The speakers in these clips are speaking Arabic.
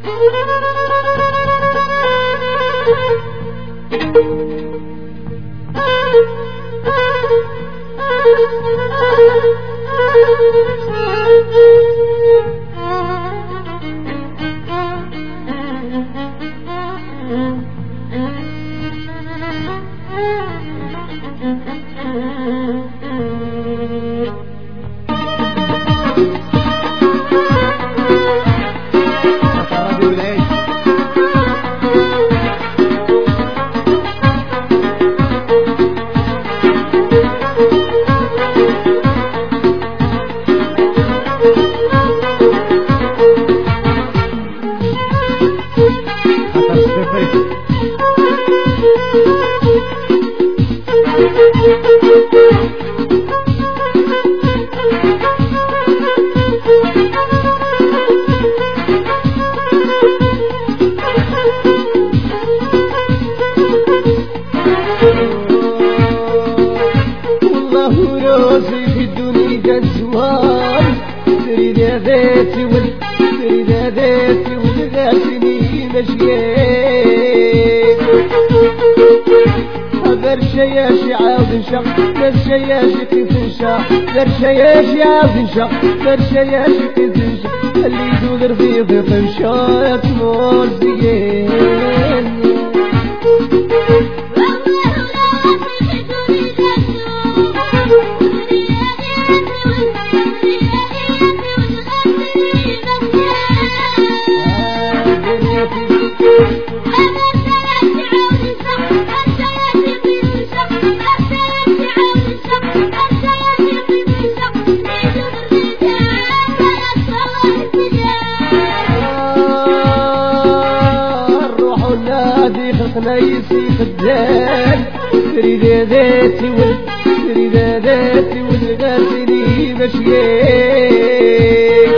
برشياش عاود نشق برشياش كيف نشق برشياش عاود نشق برشياش كيف نشق اللي يدور في ضيق مشات مرزيين نايسي خدام تريد ذاتي تريد ذاتي والغاسلي مشيك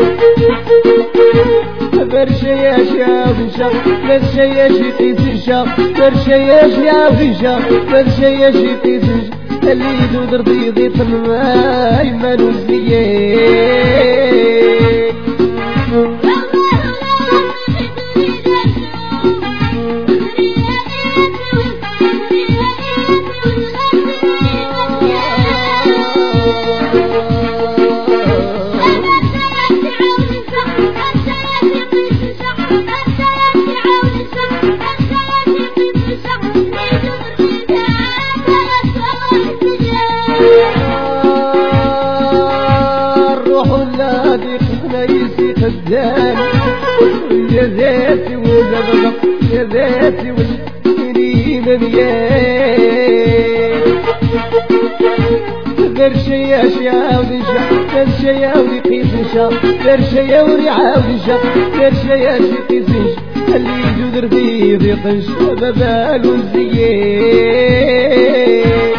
برشياش يا بنشق برشياش يقيس الشق برشياش يا بنشق برشياش يقيس الشق اللي يدور ضيضي طماي مالو زيك يا ذاتي والزبق يا ذاتي والكريمة مياه برشياش يعاود نشق برشيا ويقيس نشق برشيا وريعاود نشق برشياش يقيس نشق اللي يدور فيه ضيقش ببالو الزيين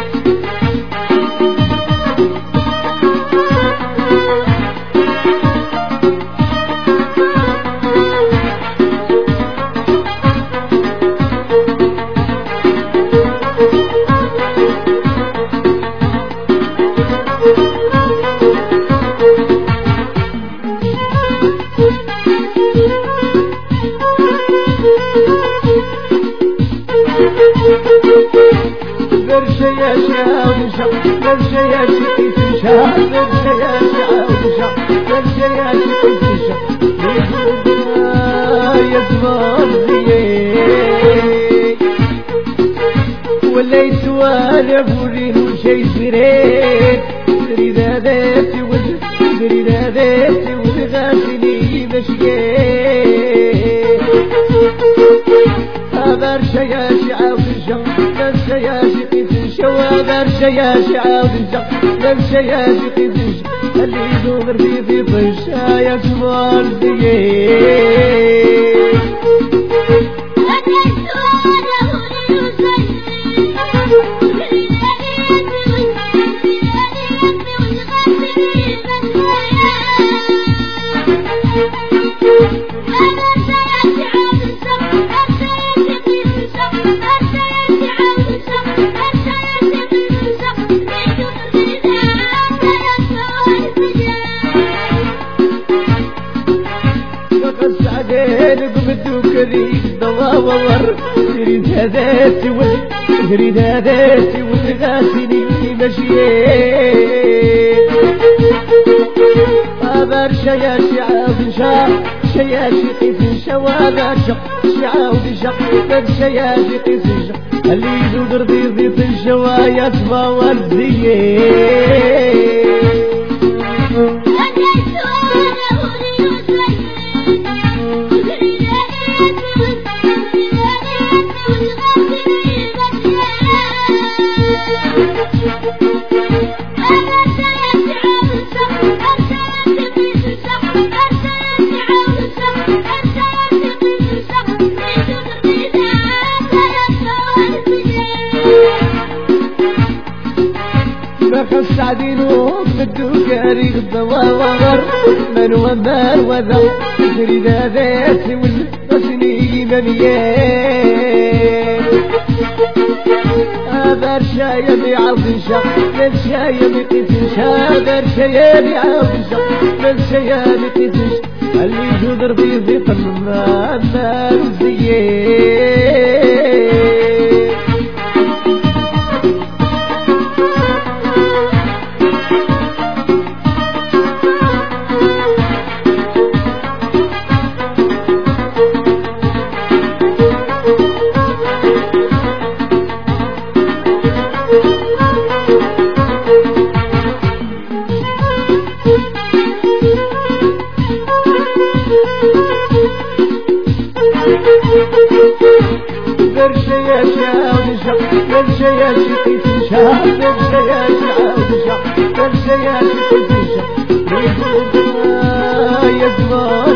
برشياش عاود نشق برشياش يقيس نشق برشياش عاود نشق برشياش يقيس نشق يا زمان زيك ولا يتوالى بورين وشي سريت تريد ذاتي تريد ذاتي والغاسلي مشيك برشياش عاود نشق برشياش يقيس نشق برشياش عاود نشق برشياش يقيس نشق اللي يدور في طشا يا زمان زيك نقوم الدوكري دواور تريد هذاتي تريد هذاتي والغاسني مشيت أبر شياشي عاود شا شياشي قيس شواذا شق شعاود شق بد شياشي قيس شق اللي يدور ضيضي في الشوايا تبا والزيين خص عدينو بالدوكاري غضواور من ومال وذا تريد ذاتي والغسني منيان أبر شايا بعرض شق من شايا بقيت شادر شايا بعرض شق من شايا بقيت شق اللي جدر بيضي قمنا النار زيان برشياشي عاود شق برشياشي قيس شق برشياشي عاود شق برشياشي قيس شق يا زمان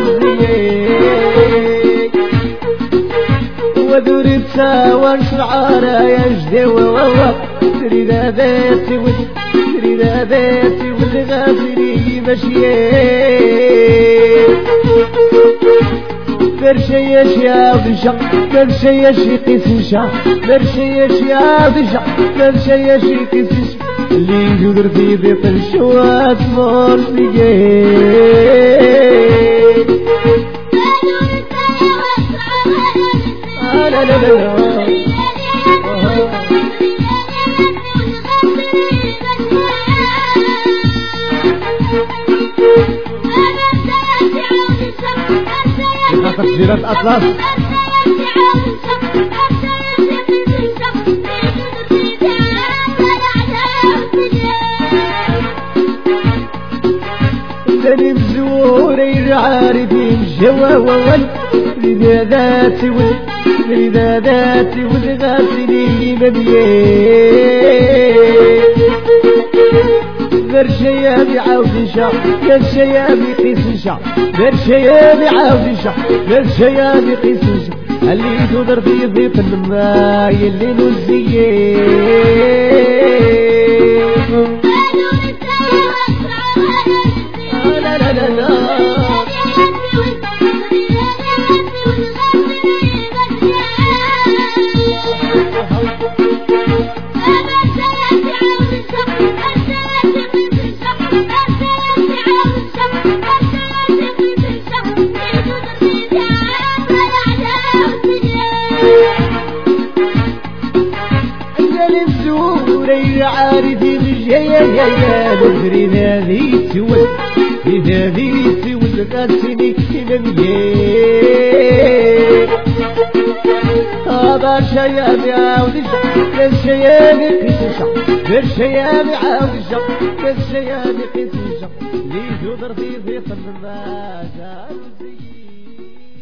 زيك ودوري تساوان شعارا يجدي ووو تريد ذاتي تريد ذاتي والغاسري مشيت برشياشي عاود شق برشياشي قيس شق برشياشي عاود شق برشياشي قيس شق اللي يقدر في ضيق الشوات مرسيين لا لا لا تقديرات أطلس لاني بزوري عارفين جواوال لذاتي لذاتي والغاسلي مبيين برشيابي عاود شق برشيابي قيس شق برشيابي عاود شق برشيابي قيس شق اللي تدر في ضيق الماء اللي نزيين لا لا لا لا عارفي بالجيا يا تريد هذه تول هذه تول غاسني مميت هذا شيابي عاود شق كالشيابي قيس شق بالشيابي عاود شق كالشيابي قيس شق لي جدر في ضيق الناس